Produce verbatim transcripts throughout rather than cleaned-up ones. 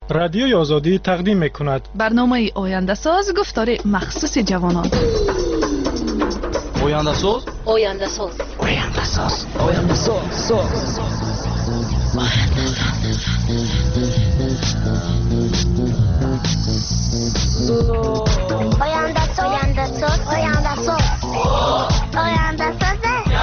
رادیوی آزادی تقدیم می‌کند برنامه آینده ساز گفتار مخصوص جوانان. آینده ساز آینده ساز آینده ساز آینده ساز آینده ساز آینده ساز آینده ساز آینده ساز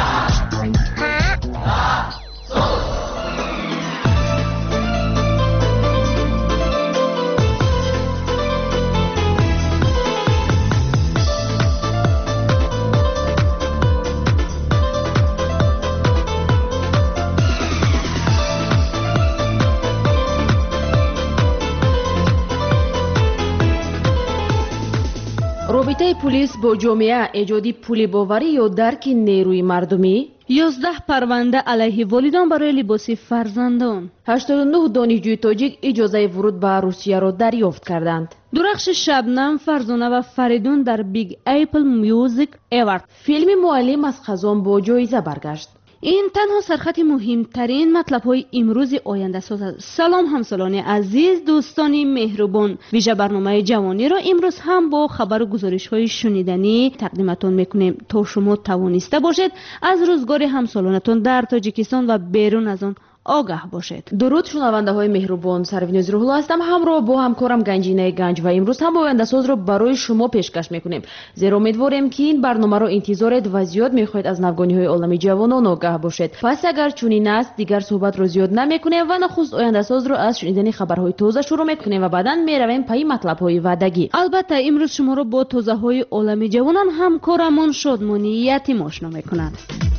رابطه پلیس با جامعه ایجادی پول باوری یا درک نیروی مردمی. یازده پرونده علیه والدان برای لباس فرزندان. هشتاد و نه دانشجوی تاجیک اجازه ورود به روسیه را دریافت کردند. درخش شبنم، فرزانه و فریدون در بیگ اپل میوزیک ایوارد. فیلم معلم از خزان با جایزه برگشت. این تنها سرخط مهمترین مطلب های امروز آینده ساز است. سلام همسالان عزیز، دوستان مهربان، ویژه برنامه جوانی را امروز هم با خبر و گزارش های شنیدنی تقدیمتون میکنیم تا شما توانسته باشید از روزگار همسالانتون در تاجیکستان و بیرون از آن آگاه باشید. درود شنونده های مهربان، سرویناز روح‌الله هستم، همراه با همکارم گنجینه گنج و امروز هم آینده ساز رو برای شما پیشکش میکنیم. زیرا امیدواریم که این برنامه رو انتظار و زیاد میخواید از نوگانی های عالمی جوانان آگاه باشید. پس اگر چنین است دیگر صحبت رو زیاد نمیکنیم و نخست آینده ساز رو از شنیدن خبرهای تازه شروع میکنیم و بعداً میرویم پای مطلب های وعدگی. البته امروز شما رو با تازه های عالمی جوانان همکارمون شادمانی یتیم آشنا میکنند.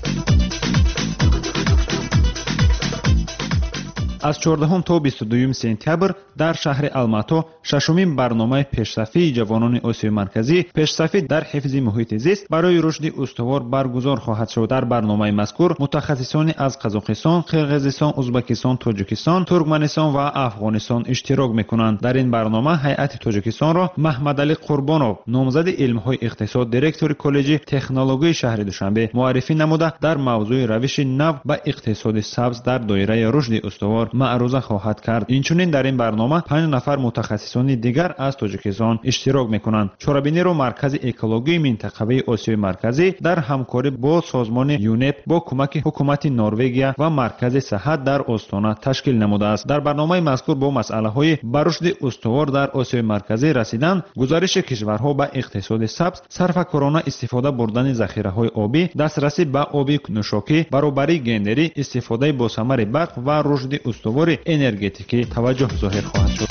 از چهاردهم تا بیست و دوم سپتامبر در شهر الماتو ششمین برنامه پیشرفتی جوانان آسیای مرکزی پیشرفتی در حفظ محیط زیست برای رشد استوار برگزار خواهد شد. در برنامه مذکور متخصصان از قزاقستان، قرقیزستان، ازبکستان، تاجیکستان، ترکمنستان و افغانستان اشتراک میکنند. در این برنامه هیئت تاجیکستان را محمد علی قربانov نامزد علم‌های اقتصاد دایرکتور کالج تکنولوژی شهر دوشنبه معرفی نموده در موضوع روش نو و اقتصاد سبز در دایره رشد استوار معروضه خواهد کرد. اینچنین در این برنامه پنج نفر متخصصان دیگر از تاجیکستان اشتراک میکنند. چورابینی را مرکز اکولوژی منطقه‌ای آسیای مرکزی در همکاری با سازمان یونپ با کمک حکومت نروژ و مرکز صحت در استان تشکیل نموده است. در برنامه مذکور با مسئله‌های برشد استوار در آسیای مرکزی رسیدن، گزارش کشورها به اقتصاد سبز، صرفه‌کارانه استفاده بردن ذخیره‌های آبی، دسترسی به آب نوشاکی، برابری گندری، استفاده با ثمر برق و رشد استوار انرژتیکی توجه ظاهر خواهد شد.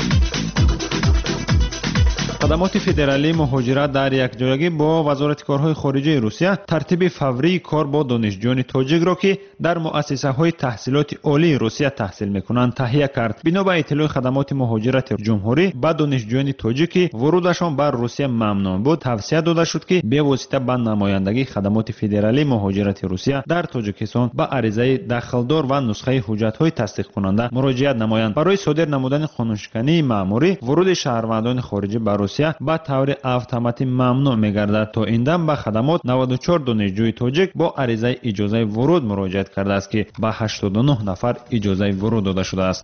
خدمات فدرالی مهاجرت در یک جایگی با وزارت کارهای خارجه روسیه ترتیب فوری کار با دانشجویان تاجیک را که در مؤسسه های تحصیلات عالی روسیه تحصیل میکنند تهیه کرد. بنا به اطلاع خدمات مهاجرت جمهوری به دانشجویان تاجیک ورودشان بر روسیه ممنوع بود توصیه داده شد که به واسطه به نمایندگی خدمات فدرالی مهاجرت روسیه در تاجیکستان به عریضه داخلدار و نسخه حجت های تصدیق کننده مراجعت نمایند. برای صادر نمودن قانونشکنی مأموری ورود شهروندان خارجی به روسیه با طور اتوماتیک ممنوع می‌گردد. تا این دم به خدمات نود و چهار دانشجوی تاجیک با عریضه اجازه ورود مراجعت کرده است که به هشتاد و نه نفر اجازه ورود داده شده است.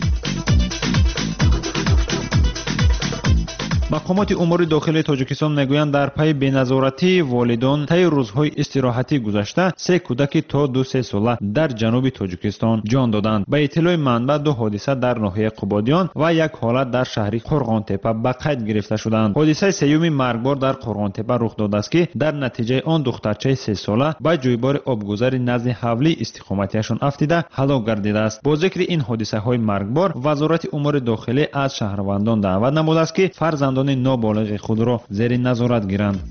مقامات امور داخلی تاجیکستان میگویند در پی بی‌نظارتی والدان طی روزهای استراحتی گذشته سه کودک تا دو سه ساله در جنوب تاجیکستان جان دادند. به اطلاع منبع دو حادثه در ناحیه قبادیان و یک حالت در شهر قرغانتپه به قید گرفته شدند. حادثه سیوم مرگبار در قرغانتپه رخ داده است که در نتیجه آن دخترچه سه ساله با جویبار آبگذر نزد حولی استقامتیشان افتیده هلاک گردیده است. با ذکر این حادثه های مرگبار وزارت امور داخلی از شهروندان دعوت نموده است که فرزندان نابالغ خود را زیر نظارت گیرند.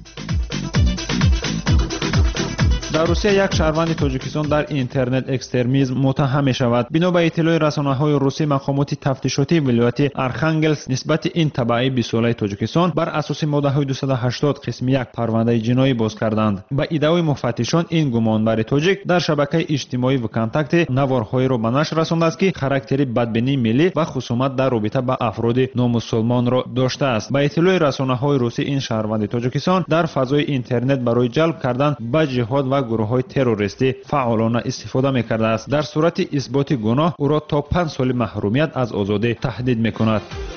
در روسیه یک شهروند تاجیکستان در اینترنت اکستریمیسم متهم می شود. بنا به اطلاع رسانه‌های روسی مقامات تفتیشاتی ولایت ارخانگلسک نسبت این تبعی بیست ساله تاجیکستان بر اساس ماده‌های دویست و هشتاد قسم یک پرونده جنایی باز کردند. با ادعای مفتشان این گمانبر تاجیک در شبکه اجتماعی و کانتاکت نوارهایی را به نشر رسانده است که خاراکتری بدبینی ملی و خصومت در رابطه با افراد نامسلمان را داشته است. با اطلاع رسانه‌های روسی این شهروند تاجیکستان در فضای اینترنت برای جلب کردن به جهاد و گروه‌های تروریستی فعالانه استفاده می‌کرده است. در صورت اثبات گناه او را تا پنج سال محرومیت از آزادی تهدید می‌کند.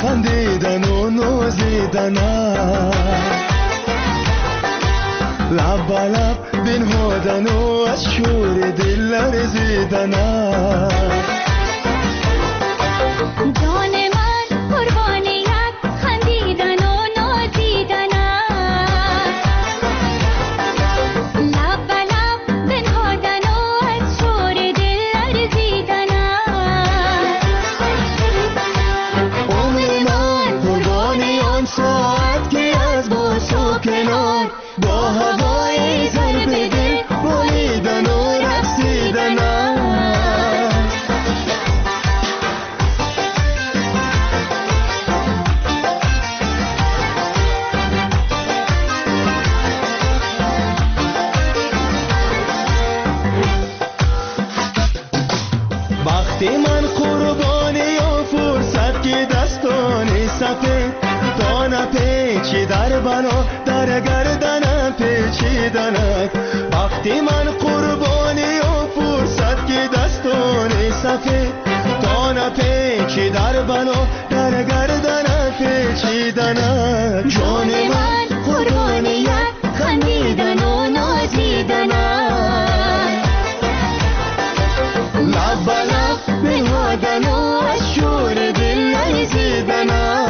خندیدن و نازیدن لب به لب بنهادن و از شور دل لرزیدن جان من قربانیت خندیدن و نازیدن لب به لب بنهادن و از شور دل لرزیدن عمر من قربانی آن ساعت که از با سو کنار با هوای ضرب دل بالیدن و رقصیدن وقتی من قربانی آن فرصت که دستان سفید دانه پیچی در بنا در گردنم پیچیدنک وقتی من قربانی آن فرصت که دستان سفید دانه پیچی در بنا در گردنم پیچیدنک جان من قربانیت خندیدن و نازیدن لب به لب بنهادن و از شور دل لرزیدن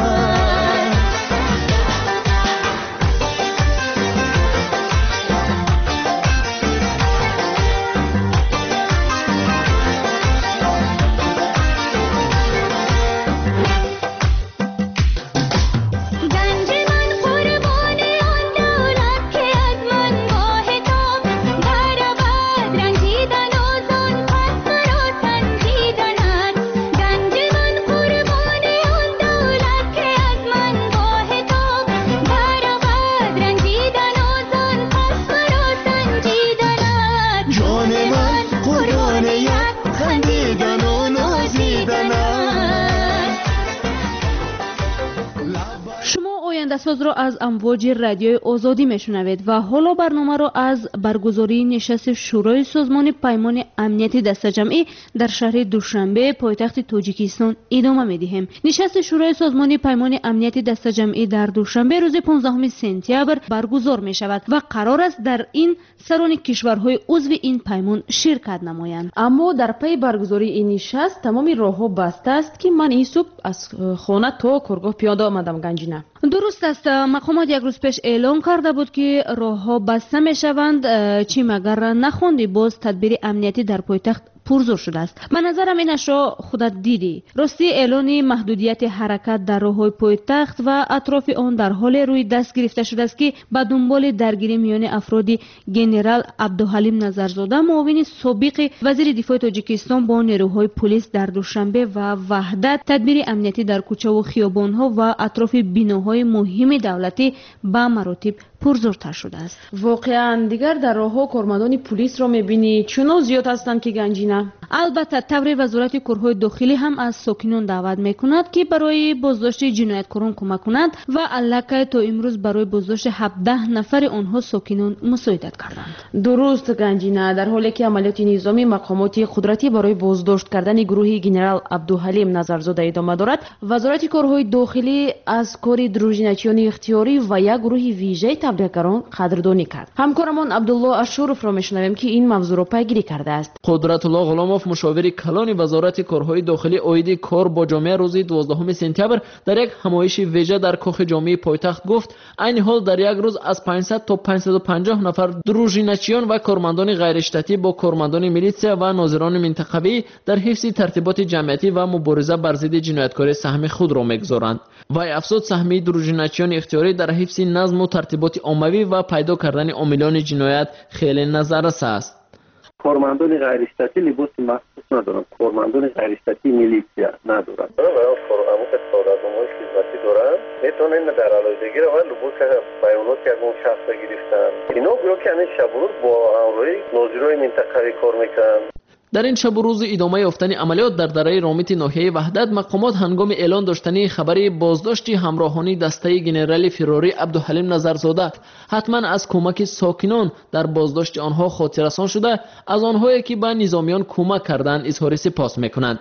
ساز را از امواج رادیوی آزادی میشنوید و حالا برنامه را از برگزاری نشست شورای سازمان پیمان امنیتی دسته‌جمعی در شهر دوشنبه پایتخت تاجیکستان ادامه میدهیم. نشست شورای سازمان پیمان امنیتی دسته‌جمعی در دوشنبه روز پانزدهم سپتامبر برگزار می شود و قرار است در این سران کشورهای عضو این پیمان شرکت نمایند. اما در پی برگزاری این نشست تمام راه‌ها بسته است که من این صبح از خانه تا کارگاه پیاده آمدم گنجینه. درست است. مقامات یک روز پیش اعلام کرده بود که راه‌ها بسته می‌شوند، چی مگر نخوندی باز تدبیر امنیتی در پایتخت پرزور شده است. به نظرم اینش را خودت دیدی. راستی اعلان محدودیت حرکت در راه‌های پایتخت و اطراف آن در حال روی دست گرفته شده است که به دنبال درگیری میان افراد گنرال عبدالحلیم نظرزاده معاون سابق وزیر دفاع تاجیکستان با نیروهای پلیس در دوشنبه و وحدت تدبیر امنیتی در کوچه و خیابان‌ها و اطراف بناهای مهم دولتی به مراتب پرزورتر شده است. واقعا دیگر در راه‌ها کارمندان پلیس را می‌بینی چون زیاد هستند که گنجینه. البته تبر وزارت کارهای داخلی هم از ساکنان دعوت می‌کند که برای بازداشت جنایتکاران کمک کنند و البته تا امروز برای بازداشت هفده نفر آنها ساکنان مساعدت کردند. درست گنجینه، در حالی که عملیات نظامی مقامات قدرتی برای بازداشت کردن گروه گنرال عبدالحلیم نظرزاده ادامه دارد، وزارت کارهای داخلی از کار دروژینچیان اختیاری و یک گروه ویژه تبلیغگران قدردانی کرد. همکارمان عبدالله اشرف را میشنویم که این موضوع را پیگیری کرده است. قدرت الله غلاموف مشاور کلان وزارت کارهای داخلی عاید کار با جامعه روز دوازدهم سپتامبر در یک همایش ویژه در کاخ جامعه پایتخت گفت این حال در یک روز از پانصد تا پانصد و پنجاه نفر دروژینچیان و کارمندان غیر اشتاتی با کارمندان میلیسیا و ناظران منطقوی در حفظ ترتیبات جمعیتی و مبارزه بر ضد جنایتکاری سهم خود را میگذارند. و افزود سهمی دروژینچیان اختیاری در حفظ نظم و ترتیبات عمومی و پیدا کردن عاملان جنایت خیلی نظررس است. کارمندان غیر اشتاتی لباس مخصوص ندارند، کارمندان غیر اشتاتی میلیسیا ندارند. و فراموش سعادت‌نامه‌های خدمتی دارند، میتونن در علایدگی و لباس بیانات یک اون شخص گرفتن. اینا گویا که همین شب و روز با همراهی ناظرای منطقوی کار میکنند. در این شب و روز ادامه یافتن عملیات در دره رامت ناحیه وحدت، مقامات هنگام اعلان داشتن خبری بازداشت همراهانی دسته گنرال فراری عبدالحلیم نظرزاده حتما از کمک ساکنان در بازداشت آنها خاطررسان شده، از آنهایی که به نظامیان کمک کردند اظهار سپاس میکنند.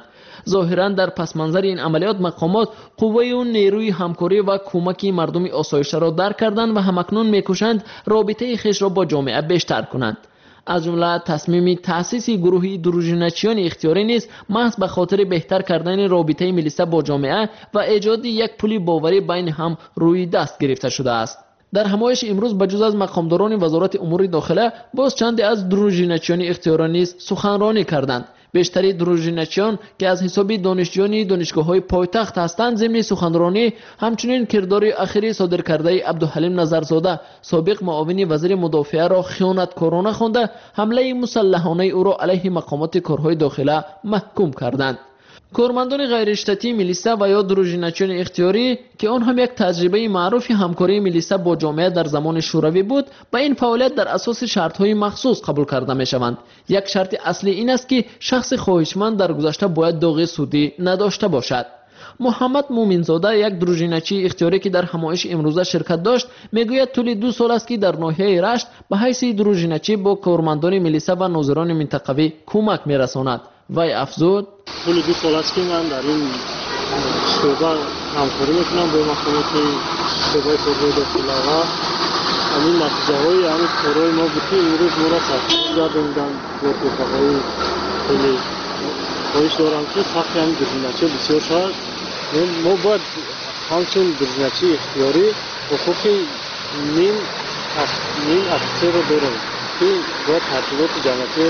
ظاهراً در پس منظر این عملیات مقامات قوه و نیروی همکاری و کمک مردم آسایش‌تر را درک کردند و همکنون می‌کوشند رابطه خویش را با جامعه بیشتر کنند. از جمله تصمیم تأسیس گروهی دروژینچیان اختیاری نیز محض به خاطر بهتر کردن رابطه ملیسا با جامعه و ایجاد یک پل باوری بین هم روی دست گرفته شده است. در همایش امروز بجز از مقامداران وزارت امور داخله باز چندی از دروژینچیان اختیاری نیز سخنرانی کردند. بیشتری دروژینچیان که از حساب دانشجویان دانشگاه‌های پایتخت هستند ضمن سخنرانی همچنین کردار اخیری صادر کرده عبدالحلیم نظرزاده سابق معاون وزیر مدافعه را خیانتکارانه خوانده حمله مسلحانه او را علیه مقامات کارهای داخله محکوم کردند. کارمندان غیر اشتاتی ملیسا و یا دروژینچیان اختیاری که آن هم یک تجربه معروف همکاری ملیسا با جامعه در زمان شوروی بود، با این فعالیت در اساس شرط‌های مخصوص قبول کرده می‌شوند. یک شرط اصلی این است که شخص خواهشمند در گذشته باید داغ سودی نداشته باشد. محمد مومنزاده یک دروژینچی اختیاری که در همایش امروزه شرکت داشت میگوید طول دو سال است که در ناحیه رشت به حیث دروژینچی با کارمندان ملیسا و ناظران منطقوی کمک می‌رساند. وی افزود طول دو سال است که من در این شعبه همکاری میکنم با مقامات شعبه کارهای داخله و همین نتیجه های همین کارهای ما بود که امروز ما را سرپرست گرداندن با رفقای خیلی خواهش دارم که سخت همین دروژینچی بسیار شد. ما باید همچون دروژینچی اختیاری حقوق نیم نیم افسر رو دارم که باید ترتیبات جمعیتی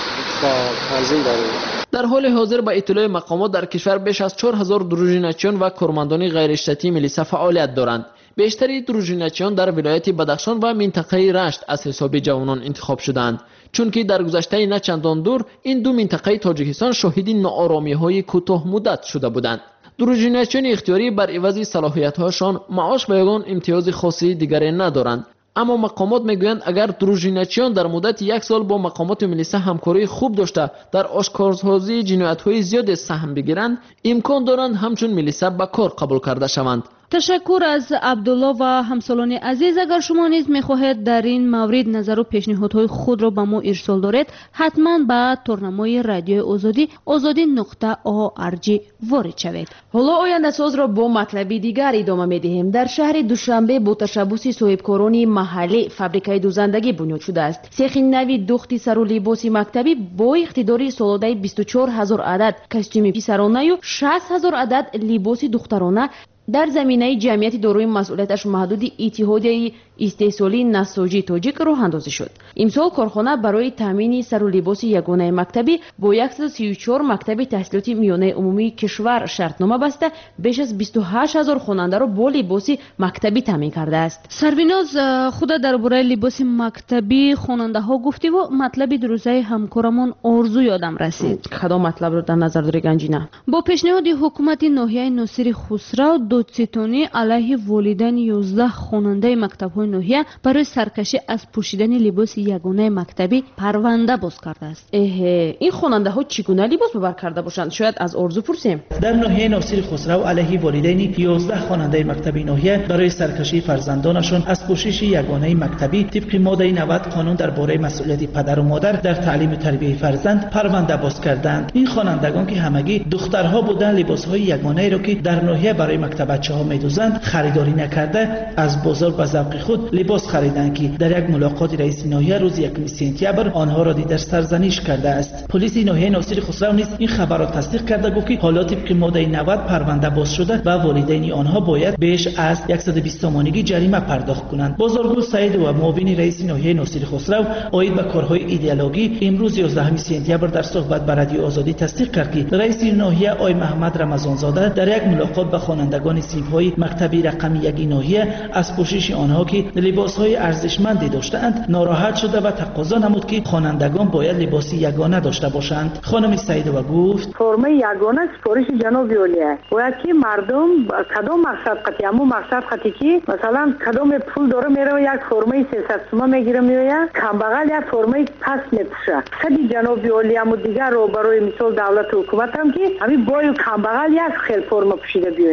تنظیم داریم. در حال حاضر با اطلاع مقامات در کشور بیش از چهار هزار دروژینچیان و کارمندان غیر اشتاتی ملیسا فعالیت دارند. بیشتری دروژینچیان در ولایت بدخشان و منطقه رشت از حساب جوانان انتخاب شدند، چون که در گذشته نه چندان دور این دو منطقه تاجیکستان شاهد ناآرامی‌های کوتاه مدت شده بودند. دروژینچیان اختیاری بر عوض صلاحیت‌هایشان معاش و یگان امتیاز خاصی دیگری ندارند. اما مقامات میگویند اگر دروژینچیان در مدت یک سال با مقامات ملیسا همکاری خوب داشته در آشکارسازی جنایت‌های زیاد سهم بگیرند، امکان دارند همچون ملیسا به کار قبول کرده شوند. تشکر از عبدالله و همسالان عزیز. اگر شما نیز میخواهید در این مورد نظر و پیشنهادهای خود را به ما ارسال دارید، حتما به تورنمای رادیو آزادی آزادی نقطه او ار جی وارد شوید. حالا آینده ساز را با مطلبی دیگر ادامه میدهیم. در شهر دوشنبه با تشبث صاحبکاران محلی فابریکای دوزندگی بنیاد شده است. سیخ نوی دوختی سر و لباس مکتبی با اقتدار سالاده بیست و چهار هزار عدد کاستوم پسرانه و شصت هزار عدد لباس دخترانه در زمینه جمعیت داروی مسئولیتش محدود اتحادیه استحصالی نساجی تاجیک راه اندازی شد. امسال کارخانه برای تامین سر و لباس یگانه مکتبی با صد و سی و چهار مکتب تحصیلات میانه عمومی کشور شرطنامه بسته بیش از بیست و هشت هزار خواننده را با لباس مکتبی تامین کرده است. سرویناز خود درباره لباس مکتبی خواننده ها گفتی و مطلب دروزه همکارمون آرزو یادم رسید. کدام مطلب رو در نظر داری گنجینه؟ با پیشنهاد حکومت ناحیه ناصر خسرو دادستانی علیه والدین یازده خواننده مکتب‌های ناحیه برای سرکشی از پوشیدن لباس یگانه مکتبی پرونده باز کرده است. اه این خواننده ها چگونه لباس ببر کرده باشند؟ شاید از آرزو پرسیم. در ناحیه ناصر خسرو علیه والدین یازده خواننده مکتبی ناحیه برای سرکشی فرزندانشان از پوشش یگانه مکتبی طبق ماده نود قانون درباره مسئولیت پدر و مادر در تعلیم و تربیت فرزند پرونده باز کردند. این خوانندگان که همگی دخترها بودند لباس‌های یگانه را که در ناحیه برای مکتب بچه‌ها می‌دوزند خریداری نکرده از بازار به ذوق خود لباس خریدند که در یک ملاقات رئیس ناحیه روز یکم سپتامبر آنها را دیگر سرزنش کرده است. پلیس ناحیه ناصر خسرو نیز این خبر را تصدیق کرده گفت که حالا طبق ماده نود پرونده باز شده و والدین آنها باید بیش از صد و بیست تومانگی جریمه پرداخت کنند. بازارگو سعید و معاون رئیس ناحیه ناصر خسرو آید به کارهای ایدئولوژی امروز یازدهم سپتامبر در صحبت با رادیو آزادی تصدیق کرد که رئیس ناحیه آقای محمد رمضان زاده در یک ملاقات با خوانندگان صنف‌های مکتبی رقم یک ناحیه از پوشش آنها که لباس‌های ارزشمندی داشتند ناراحت شده و تقاضا نمود که خوانندگان باید لباس یگانه داشته باشند. خانم سعیدова گفت فرم یگانه سفارش جناب عالیه باید که مردم کدام مقصد قطعی همون مقصد قطعی که مثلا کدام پول داره میره یک فرمه سیصد تومان میگیره میاد کمبغل یک فرمه پس میپوشه خیلی جناب عالی هم دیگر رو برای مثال دولت و حکومت هم که همین بای کمبغل یک خیل فرم پوشیده بیاین. سفارش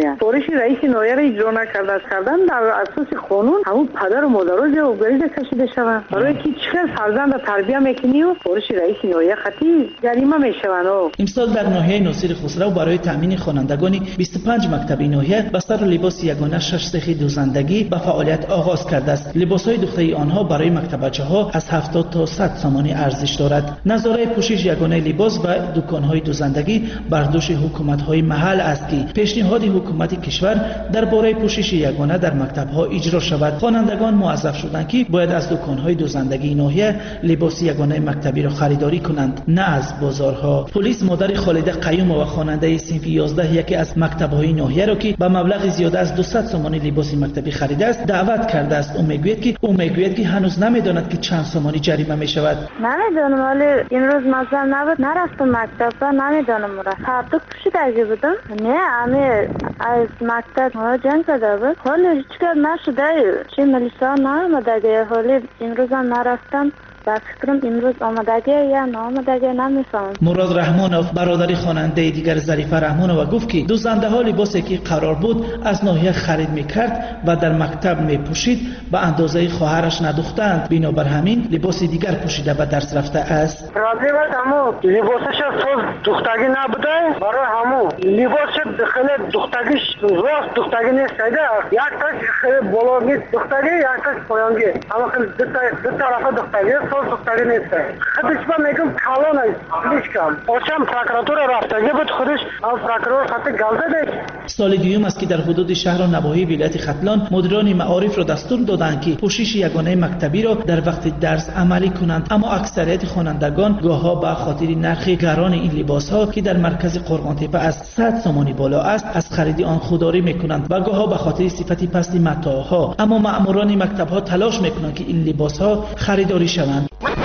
فروشی رئیس ناحیه را اجرا نکرده است کردن در اساس قانون همون پدر و مادرها جوابداری کشیده شوند برای که چقدر فرزند تربیت میکنی و فروشی رئیس ناحیه خطی جریمه میشوند. امسال در ناحیه ناصر خسرو برای تامین خوانندگان بیست و پنج مکتب ناحیه بستر و لباس یگانه شش سخی دوزندگی به فعالیت آغاز کرده است. لباسهای دختری آنها برای مکتبچه‌ها از هفتاد تا صد سامانی ارزش دارد. نظاره پوشش یگانه لباس و دکان‌های دوزندگی بر دوش حکومت‌های محل است که پیشنهاد حکومت کشور درباره پوشش یگانه در مکتب‌ها اجرا شود. خوانندگان موظف شدند که باید از دکان‌های دوزندگی ناحیه لباس یگانه مکتبی را خریداری کنند، نه از بازارها. پلیس مادر خالده قیوم و خواننده صنف یازده یکی از مکتب‌های ناحیه را که به مبلغ زیاده از دویست سامانی لباس مکتبی خریده است دعوت کرده است. او میگوید که او میگوید که هنوز نمیداند که چند سامانی جریمه میشود. نمیدونم ولی امروز مثلا نبود نرفتم مکتب و نمیدونم را فردا پوشیده بودم. نه همه از مکتب ها جنگ کرده بود حالی هیچ کار نشده چه ملیسا نامده حالی امروز هم نرفتم و فکرم امروز آمدگی یا نامدگی نمیفهم. مراد رحمانوف برادر خواننده دیگر ظریفه رحمانوف گفت که دوزنده ها لباسی که قرار بود از ناحیه خرید میکرد و در مکتب میپوشید به اندازه خواهرش ندوختند، بنابر همین لباس دیگر پوشیده به درس رفته است. راضی بود اما لباسش فوز دختگی نبوده برای همو لباس خیلی دختگیش راست دختگی نیست یک تاش خیلی بلوگی دختگی یک تاش پایانگی اما خیلی دو طرف دختگی دختری نیست. خودش با میگم کالون است. خودش کم. اوچم پروکراتور رفتگی بود خودش از پروکراتور خط گلده دید. سال دیوم است که در حدود شهر و نواحی ولایت ختلان مدیران معارف را دستور دادند که پوشش یگانه مکتبی را در وقت درس عملی کنند، اما اکثریت خوانندگان گاهها به خاطر نرخ گران این لباس ها که در مرکز قرغانتپه از صد سامانی بالا است از خرید آن خودداری میکنند و گاهها به خاطر صفت پست متاع ها. اما مأموران مکتب ها تلاش میکنند که این لباس ها خریداری شوند.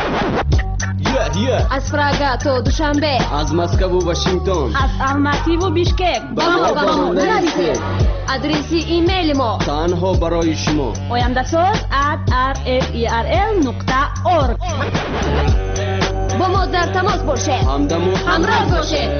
از فراگا تا دوشنبه، از مسکو و واشنگتن، از الماتی و بیشکک با ما با ما نرسید. آدرسی ایمیل ما تنها برای شما oyandasaz at r f e r l نقطه org. با ما در تماس باشه، همدم و همراه باشه.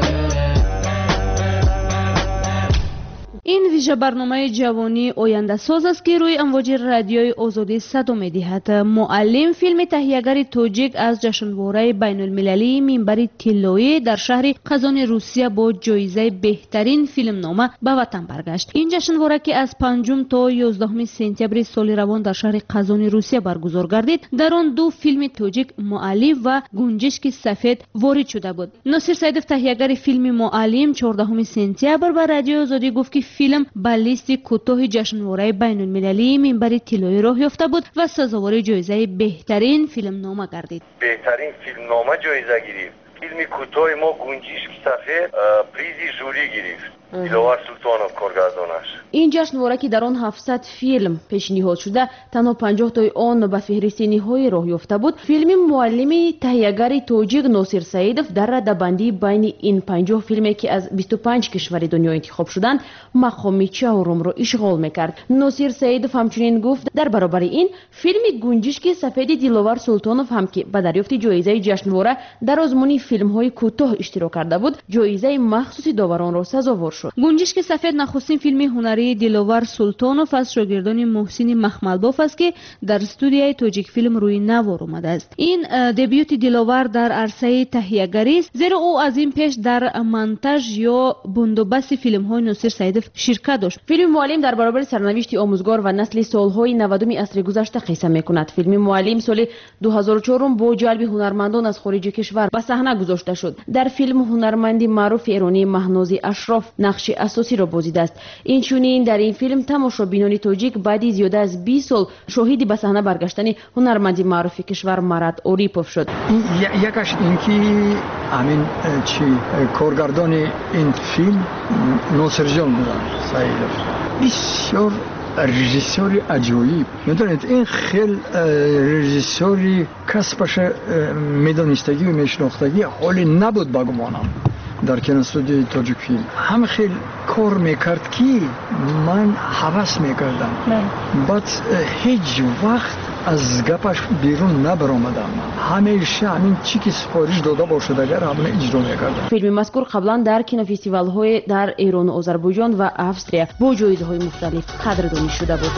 این ویژه برنامه جوانی آینده ساز است که روی امواج رادیوی آزادی صدا می‌دهد. معلم فیلم تهیه‌گر توجیک از جشنواره بین المللی منبر طلایی در شهر قزان روسیه با جایزه بهترین فیلم نامه به وطن برگشت. این جشنواره که از پنجم تا یازدهم سپتامبر سال روان در شهر قزان روسیه برگزار گردید، در آن دو فیلم توجیک معلم و گنجشک سفید وارد شده بود. ناصر سیدف تهیه‌گر فیلم معلم چهاردهم سپتامبر به رادیو آزادی گفت که فیلم با لیست کوتاه جشنواره بین المللی منبر طلایی راه یافته بود و سزاوار جایزه بهترین فیلم نامه گردید. بهترین فیلم نامه جایزه گرفت. فیلم کوتاه ما گنجشک سفید پریزی جوری گرفت. دیلوار سلطانوف کارگردانش. این جشنواره که در آن هفتصد فیلم پیشنهاد شده تنها پنجاه تای آن به فهرست نهایی راه یافته بود. فیلم معلم تهیه‌گر توجیک ناصر سیدف در رده‌بندی بین این پنجاه فیلمی که از بیست و پنج کشور دنیا انتخاب شدند مقام چهارم را اشغال میکرد. ناصر سیدف همچنین گفت در برابر این فیلم گنجشک سفید دیلوار سلطانوف هم که به دریافت جایزه جشنواره در آزمون فیلم‌های کوتاه اشتراک کرده بود جایزه مخصوص داوران را سزاوار شد. گنجشک سفید نخستین فیلم هنری دیلوار سلطانوف از شاگردان محسن مخملباف است که در استودیوی توجیک فیلم روی نوار آمده است. این دبیوت دیلوار در عرصه تهیه‌گری است، زیرا او از این پیش در مونتاژ یا بندوبست فیلم‌های ناصر سیدف شرکت داشت. فیلم معلم در برابر سرنوشت آموزگار و نسل سال‌های نودم عصر گذشته قصه می‌کند. فیلم معلم سال دو هزار و چهار با جلب هنرمندان از خارج کشور به صحنه گذاشته شد. در فیلم هنرمند معروف ایرانی مهناز اشرف نقش اساسی را بازیده است. این چنین در این فیلم تماشابینان توجیک بعد زیاده از بیست سال شاهد به صحنه برگشتن هنرمند معروف کشور مراد اوریپوف شد. یکش اینکه همین چی کارگردان این فیلم ناصر جان بودن سیدف بسیار رژیسوری عجیب. میدونید این خیلی رژیسوری کسبش میدانستگی و میشناختگی حالی نبود بگمانم در کنار استودیوی توجیک فیلم. هم خیلی کار میکرد که من حوس میکردم. بعد هیچ وقت از گپش بیرون نبرآمدم. همیشه همین چی که سفارش داده باشد اگر همون اجرا میکردم. فیلم مذکور قبلا در کینوفستیوال‌های در ایران و آذربایجان و австрия با جایزه‌های مختلف قدردانی شده بود.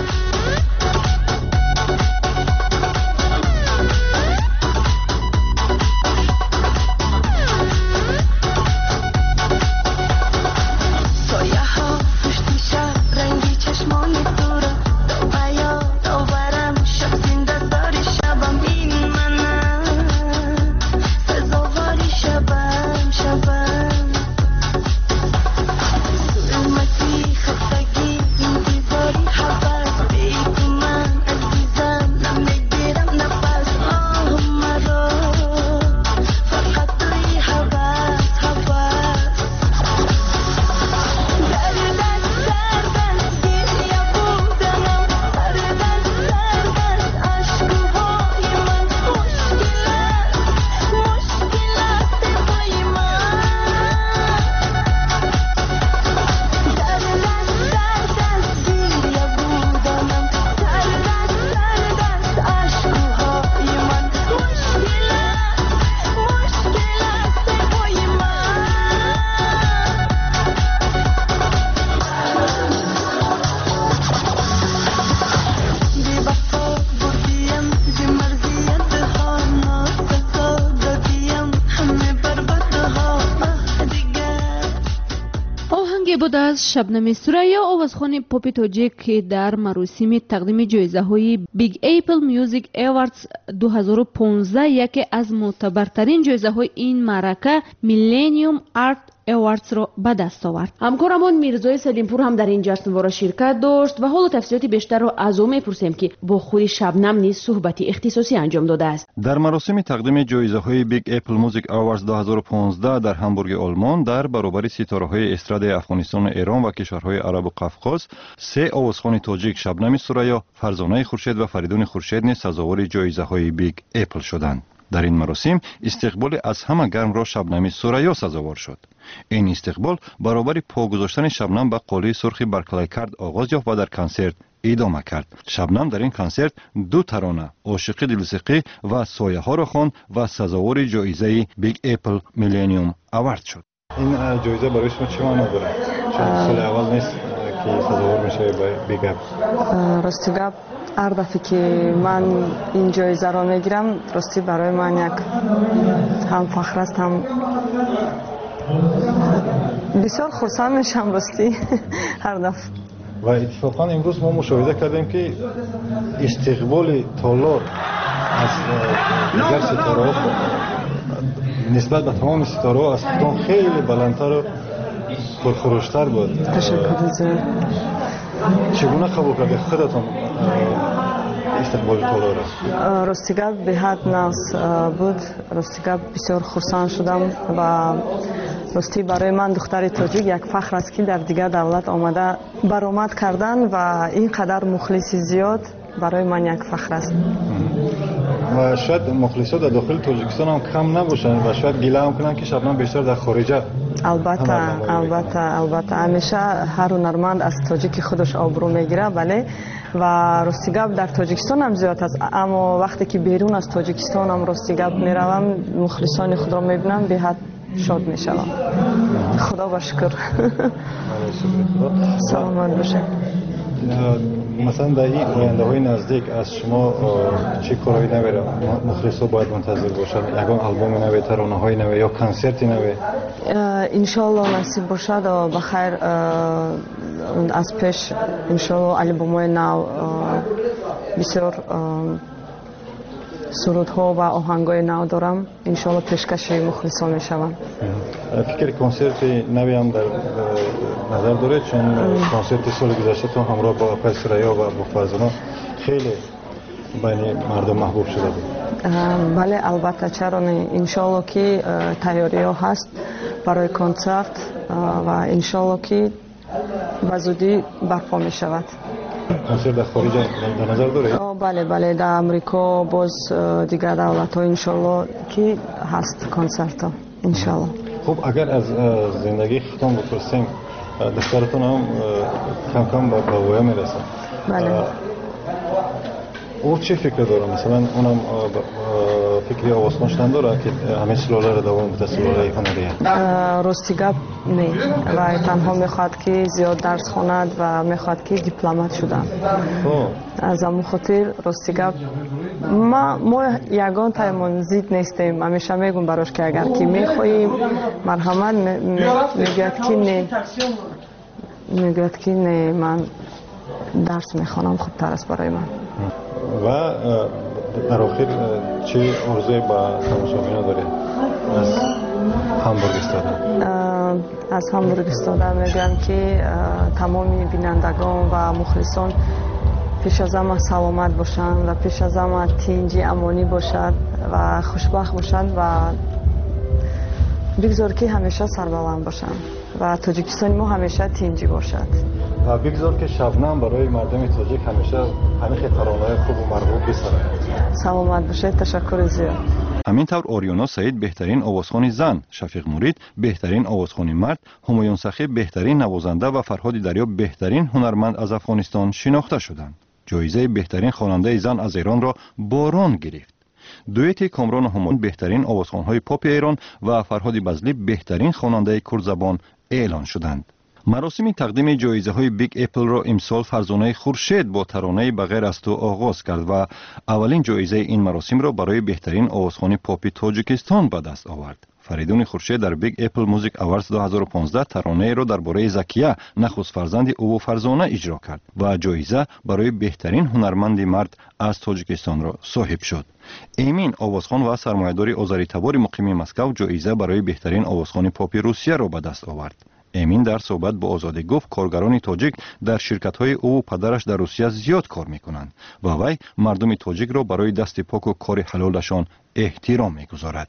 بود از شبنم سریا آوازخوان پاپ تاجیک که در مراسم تقدیم جایزه‌های بیگ اپل میوزیک ایواردز دو هزار و پانزده یکی از معتبرترین جایزه‌های این معرکه میلنیوم آرت ایواردز را به دست آورد. همکارمان میرزای سلیمپور هم در این جشنواره شرکت داشت و حالا تفصیلات بیشتر را از او میپرسیم که با خود شبنم نیز صحبتی اختصاصی انجام داده است. در مراسم تقدیم جایزه‌های بیگ اپل میوزیک ایواردز دو هزار و پانزده در همبورگ آلمان در برابر ستاره‌های استراد افغانستان و ایران و کشورهای عرب و قفقاز سه آوازخوان تاجیک شبنم سریا، فرزانه خورشید و فریدون خورشید نیز سزاوار جایزه‌های بیگ اپل شدند. در این مراسم استقبال از همه گرم را شبنم سریا سزاوار شد. این استقبال برابر پا گذاشتن شبنم به قالی سرخ برکلای کرد آغاز یافت و در کنسرت ادامه کرد. شبنم در این کنسرت دو ترانه عاشقی دلسقی و سایه ها را خواند و سزاوار جایزه بیگ اپل میلنیوم اوارد شد. این جایزه برای شما چه معنی داره؟ چون سال اول نیست که سزاوار میشه به بیگ اپل. راستی گپ هر دفعه که من این جایزه را میگیرم راستی برای من یک هم فخر است هم بسیار خرسند میشم راستی هر دفعه. و اتفاقا امروز ما مشاهده کردیم که استقبال تالار از دیگر ستاره ها نسبت به تمام ستاره ها از خودتان خیلی بلندتر و پرخروشتر بود. تشکر زیاد. چگونه قبول کردید خودتان استقبال تالار است؟ راستیگپ به حد نقص بود. راستیگپ بسیار خرسند شدم و راستی برای من دختر تاجیک یک فخر است که در دیگر دولت آمده برآمد کردن و اینقدر مخلص زیاد برای من یک فخر است. و شاید مخلصات در داخل تاجیکستان هم کم نباشند و شاید گله هم کنند که شبنم بیشتر در خارجه. البته البته البته همیشه هر هنرمند از تاجیک خودش آبرو میگیره بله و راستی گپ در تاجیکستان هم زیاد است، اما وقتی که بیرون از تاجیکستان هم راستی گپ میروم مخلصان خود را میبینم به حد شاد میشوم. خدا با شکر. سلامت باشه. مثلا در این آینده های نزدیک از شما چه کارهایی نوی مخلصا باید منتظر باشن؟ یکان آلبوم نوی، ترانه های نوی یا کنسرتی نوی؟ انشالله نصیب باشد و بخیر از پیش انشالله آلبوم های نو بسیار سرودها و آهنگای نو دارم. انشالله پیشکش مخلصان میشوم. فکر کنسرت نوی هم در نظر دارید؟ چون کنسرت سال گذشته تو همراه با اپل سریا و با فرزانه خیلی بین مردم محبوب شده بود. بله البته چرا نه. انشالله که تیاری ها هست برای کنسرت و انشالله که به زودی برپا می شود. کنسرت در خارج در نظر دارید؟ بله بله در امریکا باز دیگر دولت ها انشالله که هست کنسرت ها انشالله. خب اگر از زندگی خودتان بپرسیم دخترتون هم کم کم به ویا میرسه. بله. او چه فکر داره؟ مثلا اونم فکری آوازخوان شدن داره که همه سلاله را دوام بده، سلاله هنریه؟ راستی گپ نه و تنها میخواد که زیاد درس خواند و میخواد که دیپلمات شدن. از همون خاطر راستی گپ ما ما یگان تایمون زید نیستیم. همیشه میگم براش که اگر که میخواهیم مرحمت میگوید که نه میگوید که نه من درس میخوانم خوب تر است برای من. و در آخر چه عرضه با تماشاگران داری از همبورگ استاده؟ از همبورگ استاده میگم که تمامی بینندگان و مخلصان پیش از همه سلامت باشند و پیش از همه تنجی امانی باشد و خوشبخت باشند و بگذار که همیشه سربلند باشند و تاجیکستان ما همیشه تنجی باشد. و بگذار که شبنم برای مردم تاجیک همیشه هنخ ترانه‌های خوب و مرغوب بسرد. سلامت باشید. تشکر زیاد. همینطور آریانا سعید بهترین آوازخوان زن، شفیق مرید بهترین آوازخوان مرد، همایون سخی بهترین نوازنده و فرهاد دریا بهترین هنرمند از افغانستان شناخته شدند. جایزه بهترین خواننده زن از ایران را باران گرفت. دویت کامران و همایون بهترین آوازخوان‌های پاپ ایران و فرهاد بزلی بهترین خواننده کرد زبان اعلان شدند. مراسم تقدیم جایزه‌های بیگ اپل را امسال فرزانه خورشید با ترانه بغیر از تو آغاز کرد و اولین جایزه این مراسم را برای بهترین آوازخوان پاپ تاجیکستان به دست آورد. فریدون خورشید در بیگ اپل موزیک اواردز دو هزار و پانزده ترانه را درباره زکیه نخست فرزند او و فرزانه اجرا کرد و جایزه برای بهترین هنرمند مرد از تاجیکستان را صاحب شد. امین آوازخوان و سرمایه‌دار آذری تبار مقیم مسکو جایزه برای بهترین آوازخوان پاپ روسیه را به دست آورد. امین در صحبت با آزادی گفت کارگران تاجیک در شرکت‌های او و پدرش در روسیه زیاد کار می‌کنند و وی مردم تاجیک را برای دست پاک و کار حلالشان احترام می‌گذارد.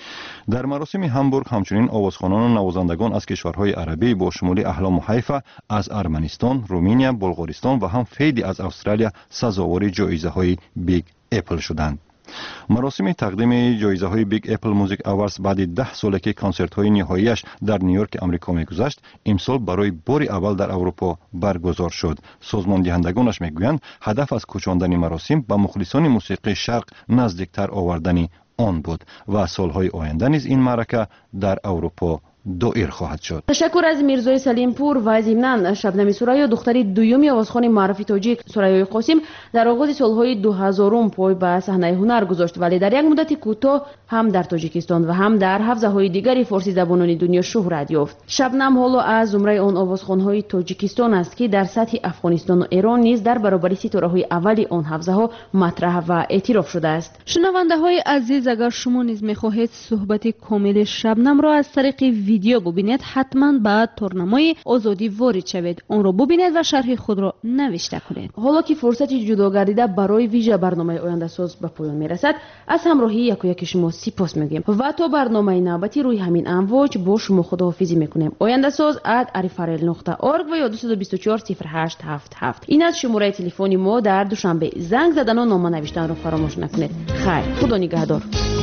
در مراسم همبورگ همچنین آوازخوانان و نوازندگان از کشورهای عربی با شمول احلام و حیفا از ارمنستان، رومانیا، بلغارستان و هم فیدی از استرالیا سزاوار جایزه‌های بیگ اپل شدند. مراسم تقدیم جایزه های بیگ اپل موزیک اواردز بعد ده ساله که کنسرت های نهاییش در نیویورک آمریکا میگذشت امسال برای بار اول در اروپا برگزار شد. سازمان دهندگانش میگویند هدف از کوچاندن مراسم به مخلصان موسیقی شرق نزدیکتر آوردن آن بود و سالهای آینده نیز این معرکه در اروپا دایر خواهد شد. تشکر از میرزای سلیم پور و ضمناً شبنم سوریا دختری دومی آوازخوان معروف تاجیک سوریای قاسم در آغاز سالهای دو هزارم پای به صحنه هنر گذاشت ولی در یک مدت کوتاه هم در تاجیکستان و هم در حوزه‌های دیگری فارسی زبانان دنیا شهرت یافت. شبنم حالا از زمره آن آوازخوان‌های تاجیکستان است که در سطح افغانستان و ایران نیز در برابر ستاره‌های اولی آن حوزه‌ها مطرح و اعتراف شده است. شنونده‌های عزیز اگر شما نیز می‌خواهید صحبت کامل شبنم را از طریق ویدیو ببینید حتما بعد تورنمای آزادی وارد شوید آن را ببینید و شرح خود را نوشته کنید. حالا که فرصت جدا گردیده برای ویژه برنامه آینده ساز به پایان میرسد از همراهی یک و یک شما سپاس میگیم و تا برنامه نوبتی روی همین امواج با شما خداحافظی میکنیم. آینده ساز ات arifarel نقطه org و یا دو دو چهار صفر هشت هفت هفت این از شماره تلفنی ما در دوشنبه. زنگ زدن و نامه نوشتن را فراموش نکنید. خیر، خدا نگهدار.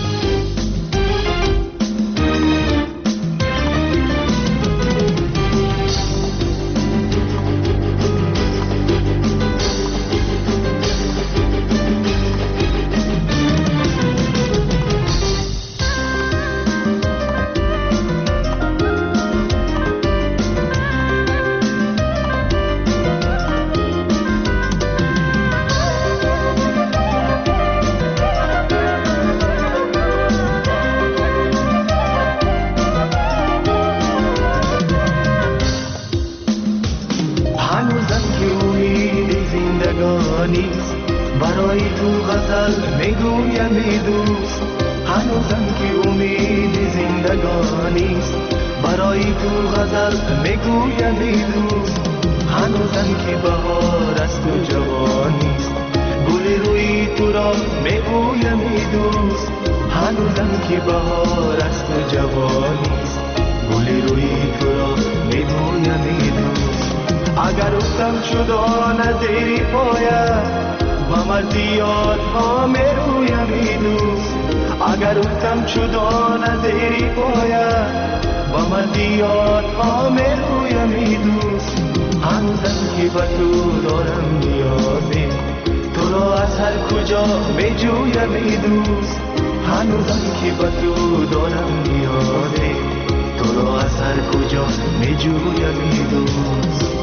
برای تو غزل میگویم ای دوست هنوزم که امید زندگانیست برای تو غزل میگویم ای دوست هنوزم که بهار از تو جوانیست گل روی تو را میگویم ای دوست هنوزم که بهار از تو جوانیست گل روی تو را میگویم ای دوست اگر افتم شدان از زیر پایت و مردیات ها میرویم ای دوست اگر افتم شدان از زیر پایت و مردیات ها میرویم ای دوست هنوزم که به تو دارم نیازی تو تو را از هر کجا می جویم ای دوست هنوزم که با تو دارم نیازه تو را از هر کجا می جویم ای دوست